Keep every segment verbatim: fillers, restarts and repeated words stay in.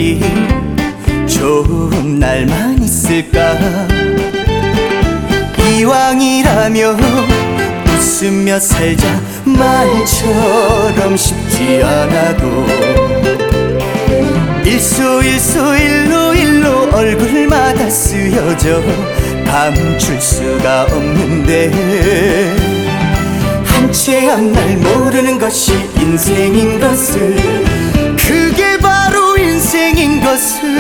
있기 좋은 날만 있을까. 이왕이라면 웃으며 살자. 말처럼 쉽지 않아도 일소일소 일로일로 얼굴마다 쓰여져 감출 수가 없는데, 한 채 한 날 모르는 것이 인생인 것을, 그게 바로 인생인 것을.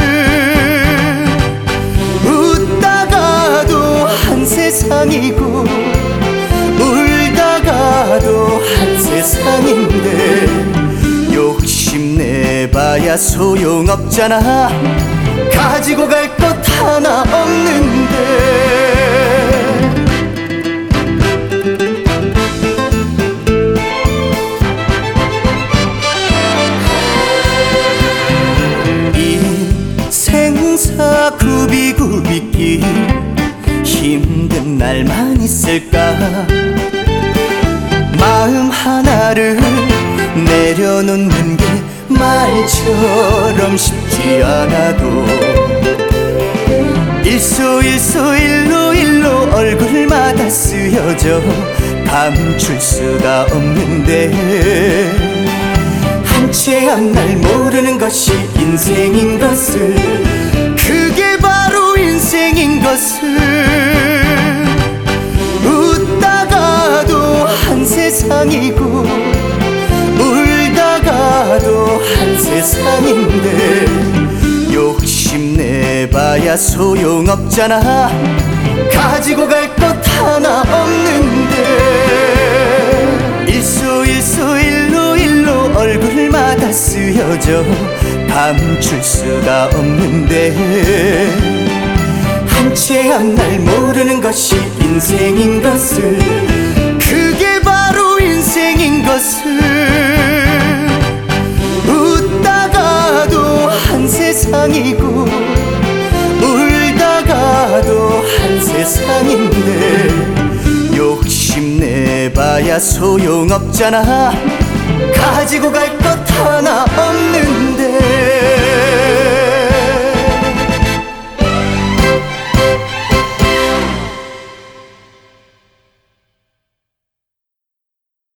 웃다가도 한 세상이고 울다가도 한 세상인데, 욕심내봐야 소용없잖아. 가지고 갈 것 하나 없는데. 인생사 굽이굽이기 힘든 날만 있을까. 마음 하나를 내려놓는 게 말처럼 쉽지 않아도 일소일소 일로일로 얼굴마다 쓰여져 감출 수가 없는데, 한 채 한 날 모르는 것이 인생인 것을, 그게 바로 인생인 것을. 웃다가도 한 세상이고 울다가도 한 세상인데, 욕심내봐야 소용없잖아. 가지고 갈 것 하나 없는데, 일소일소 일로일로 얼굴마다 쓰여져 감출 수가 없는데, 한 채 한 날 모르는 것이 인생인 것을, 그게 바로 인생인 것을. 웃다가도 한 세상이고 울다가도 한 세상인데, 욕심내봐야 소용없잖아. 가지고 갈 것 하나 없는